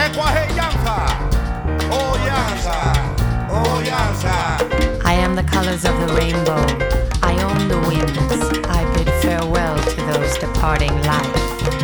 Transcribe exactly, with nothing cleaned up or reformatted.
I am the colors of the rainbow. I own the winds. I bid farewell to those departing life.